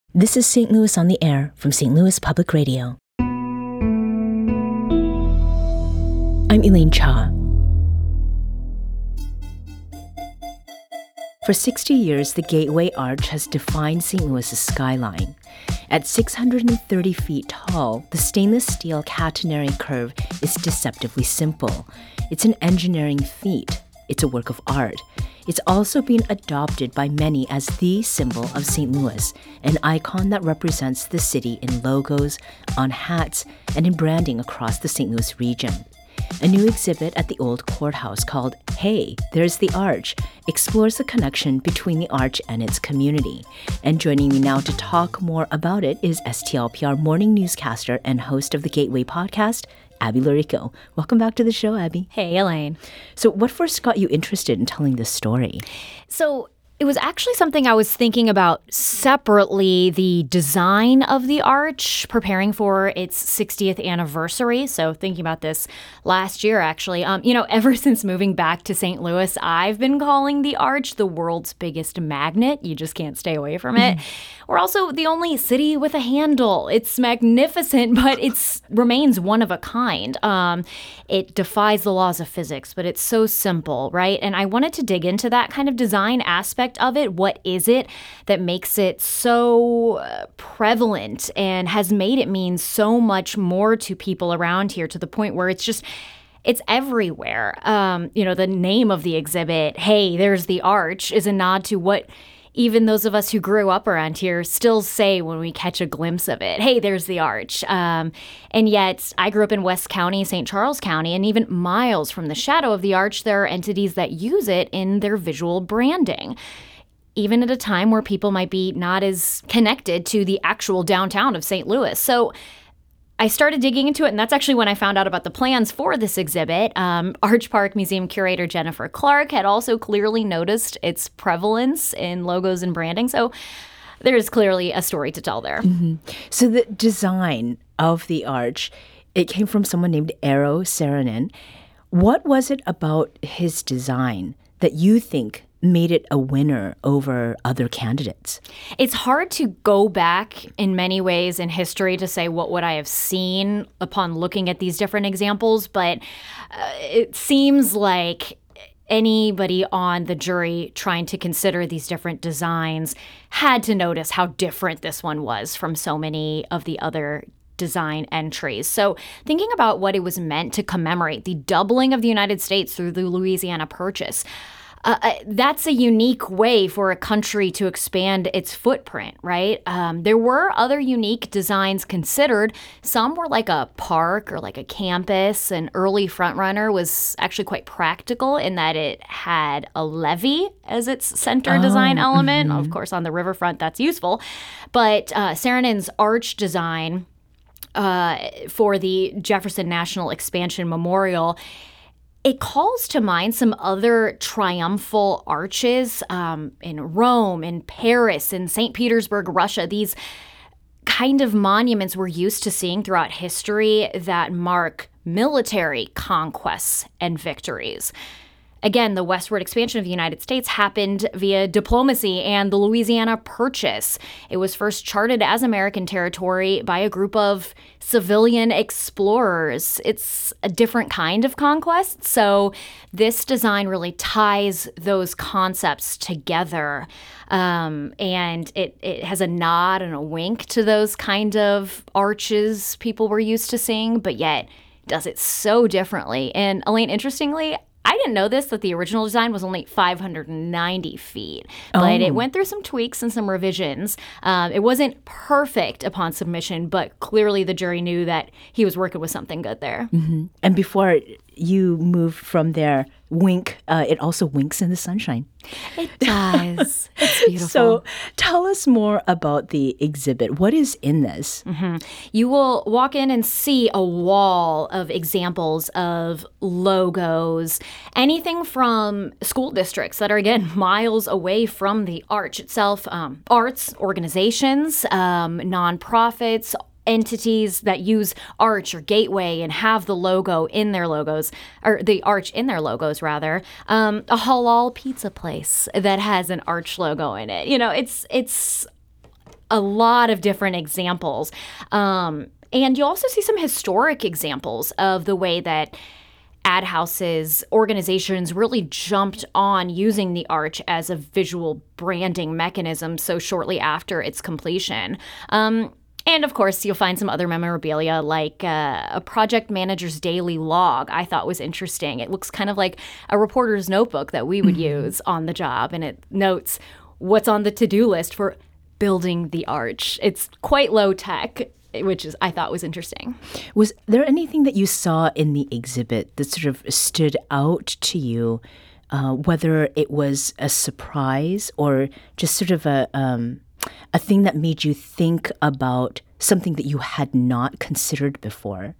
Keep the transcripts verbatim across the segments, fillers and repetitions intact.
This is Saint Louis on the Air from Saint Louis Public Radio. I'm Elaine Cha. For sixty years, the Gateway Arch has defined Saint Louis's skyline. At six hundred thirty feet tall, the stainless steel catenary curve is deceptively simple. It's an engineering feat. It's a work of art. It's also been adopted by many as the symbol of Saint Louis, an icon that represents the city in logos, on hats, and in branding across the Saint Louis region. A new exhibit at the old courthouse called Hey, There's the Arch explores the connection between the arch and its community. And joining me now to talk more about it is S T L P R morning newscaster and host of the Gateway podcast, Abby Larico. Welcome back to the show, Abby. Hey, Elaine. So what first got you interested in telling this story? So it was actually something I was thinking about separately, the design of the arch, preparing for its sixtieth anniversary. So thinking about this last year, actually. Um, you know, ever since moving back to Saint Louis, I've been calling the arch the world's biggest magnet. You just can't stay away from it. We're also the only city with a handle. It's magnificent, but it remains one of a kind. Um, it defies the laws of physics, but it's so simple, right? And I wanted to dig into that kind of design aspect of it. What is it that makes it so uh, prevalent and has made it mean so much more to people around here, to the point where it's just it's everywhere. Um, you know, the name of the exhibit, Hey, There's the Arch, is a nod to what even those of us who grew up around here still say when we catch a glimpse of it. Hey, there's the arch. Um, and yet I grew up in West County, Saint Charles County, and even miles from the shadow of the arch, there are entities that use it in their visual branding, even at a time where people might be not as connected to the actual downtown of Saint Louis. So I started digging into it, and that's actually when I found out about the plans for this exhibit. Um, Arch Park Museum curator Jennifer Clark had also clearly noticed its prevalence in logos and branding. So there's clearly a story to tell there. Mm-hmm. So the design of the arch, it came from someone named Eero Saarinen. What was it about his design that you think made it a winner over other candidates? It's hard to go back in many ways in history to say what would I have seen upon looking at these different examples, but uh, it seems like anybody on the jury trying to consider these different designs had to notice how different this one was from so many of the other design entries. So thinking about what it was meant to commemorate, the doubling of the United States through the Louisiana Purchase, Uh, that's a unique way for a country to expand its footprint, right? Um, there were other unique designs considered. Some were like a park or like a campus. An early frontrunner was actually quite practical in that it had a levee as its center oh, design element. Mm-hmm. Of course, on the riverfront, that's useful. But uh, Saarinen's arch design uh, for the Jefferson National Expansion Memorial, it calls to mind some other triumphal arches um, in Rome, in Paris, in Saint Petersburg, Russia. These kind of monuments we're used to seeing throughout history that mark military conquests and victories. Again, the westward expansion of the United States happened via diplomacy and the Louisiana Purchase. It was first charted as American territory by a group of civilian explorers. It's a different kind of conquest, so this design really ties those concepts together. Um, and it, it has a nod and a wink to those kind of arches people were used to seeing, but yet does it so differently. And Elaine, interestingly, I didn't know this, that the original design was only five hundred ninety feet, but oh. it went through some tweaks and some revisions. Um, it wasn't perfect upon submission, but clearly the jury knew that he was working with something good there. Mm-hmm. And before you move from there, wink, uh, it also winks in the sunshine. It does. It's beautiful. So tell us more about the exhibit. What is in this? Mm-hmm. You will walk in and see a wall of examples of logos, anything from school districts that are, again, miles away from the arch itself, um, arts organizations, um, nonprofits, entities that use Arch or Gateway and have the logo in their logos, or the Arch in their logos, rather. Um, a halal pizza place that has an Arch logo in it. You know, it's it's a lot of different examples. Um, and you also see some historic examples of the way that ad houses, organizations really jumped on using the arch as a visual branding mechanism so shortly after its completion. Um, And, of course, you'll find some other memorabilia like uh, a project manager's daily log I thought was interesting. It looks kind of like a reporter's notebook that we would mm-hmm. use on the job, and it notes what's on the to-do list for building the arch. It's quite low tech, which is I thought was interesting. Was there anything that you saw in the exhibit that sort of stood out to you, uh, whether it was a surprise or just sort of a... Um a thing that made you think about something that you had not considered before?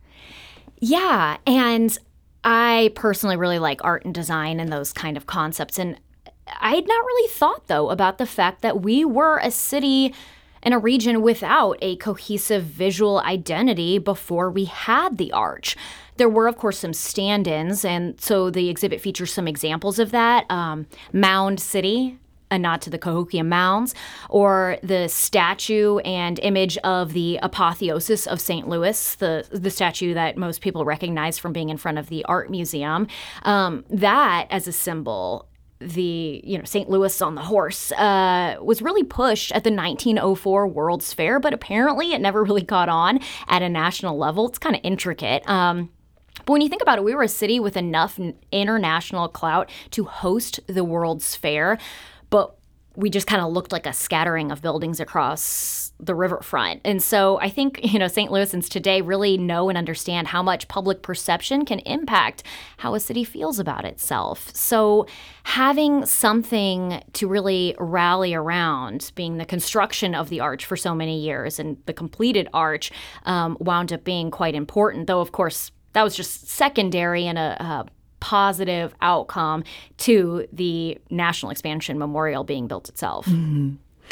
Yeah, and I personally really like art and design and those kind of concepts. And I had not really thought, though, about the fact that we were a city and a region without a cohesive visual identity before we had the arch. There were, of course, some stand-ins, and so the exhibit features some examples of that. Um, Mound City, a nod to the Cahokia Mounds, or the statue and image of the Apotheosis of Saint Louis, the the statue that most people recognize from being in front of the art museum. Um, that as a symbol, the you know Saint Louis on the horse, uh, was really pushed at the nineteen oh four World's Fair, but apparently it never really caught on at a national level. It's kind of intricate. Um, But when you think about it, we were a city with enough international clout to host the World's Fair, but we just kind of looked like a scattering of buildings across the riverfront. And so I think, you know, Saint Louisans today really know and understand how much public perception can impact how a city feels about itself. So having something to really rally around, being the construction of the arch for so many years, and the completed arch um, wound up being quite important, though, of course, that was just secondary and a, a positive outcome to the National Expansion Memorial being built itself. Mm-hmm.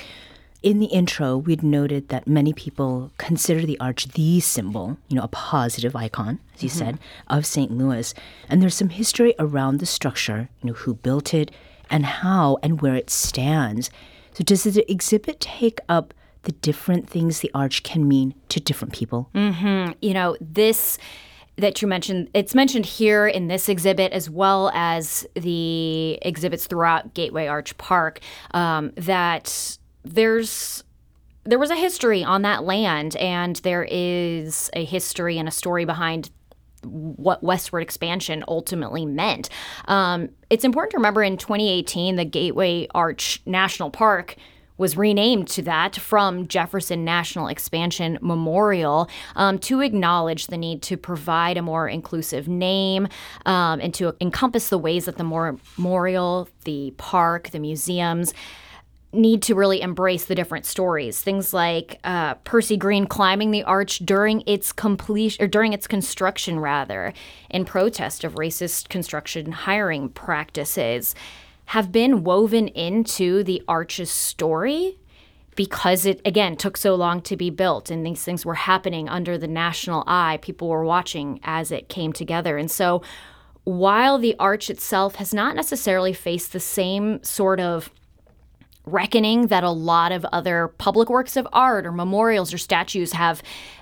In the intro, we'd noted that many people consider the arch the symbol, you know, a positive icon, as you mm-hmm. said, of Saint Louis. And there's some history around the structure, you know, who built it and how and where it stands. So does the exhibit take up the different things the arch can mean to different people? Mm-hmm. You know, this... that you mentioned, it's mentioned here in this exhibit as well as the exhibits throughout Gateway Arch Park, um, that there's there was a history on that land, and there is a history and a story behind what westward expansion ultimately meant. Um, it's important to remember in twenty eighteen, the Gateway Arch National Park was renamed to that from Jefferson National Expansion Memorial um, to acknowledge the need to provide a more inclusive name um, and to encompass the ways that the memorial, the park, the museums need to really embrace the different stories. Things like uh, Percy Green climbing the arch during its completion or during its construction, rather, in protest of racist construction hiring practices, have been woven into the arch's story because it, again, took so long to be built, and these things were happening under the national eye. People were watching as it came together. And so while the arch itself has not necessarily faced the same sort of reckoning that a lot of other public works of art or memorials or statues have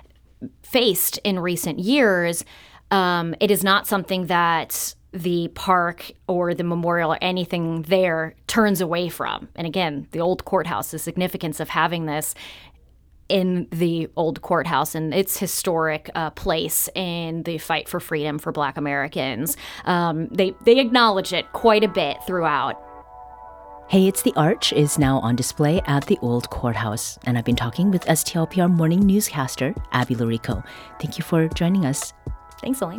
faced in recent years, um, it is not something that the park or the memorial or anything there turns away from. And again, the old courthouse, the significance of having this in the old courthouse and its historic uh, place in the fight for freedom for Black Americans. Um, they, they acknowledge it quite a bit throughout. Hey, It's the Arch is now on display at the Old Courthouse, and I've been talking with S T L P R morning newscaster Abby Larico. Thank you for joining us. Thanks, Elaine.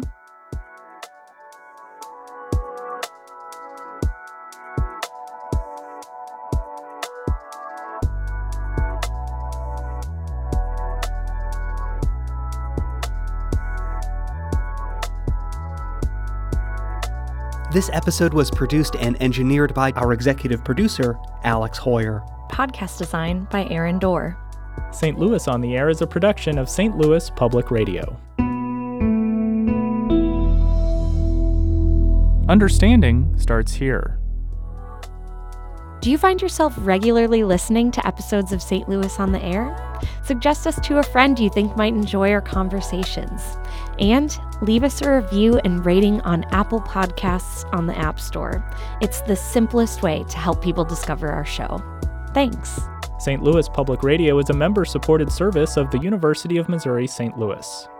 This episode was produced and engineered by our executive producer, Alex Hoyer. Podcast design by Aaron Dorr. Saint Louis on the Air is a production of Saint Louis Public Radio. Understanding starts here. Do you find yourself regularly listening to episodes of Saint Louis on the Air? Suggest us to a friend you think might enjoy our conversations. And leave us a review and rating on Apple Podcasts on the App Store. It's the simplest way to help people discover our show. Thanks. Saint Louis Public Radio is a member-supported service of the University of Missouri Saint Louis.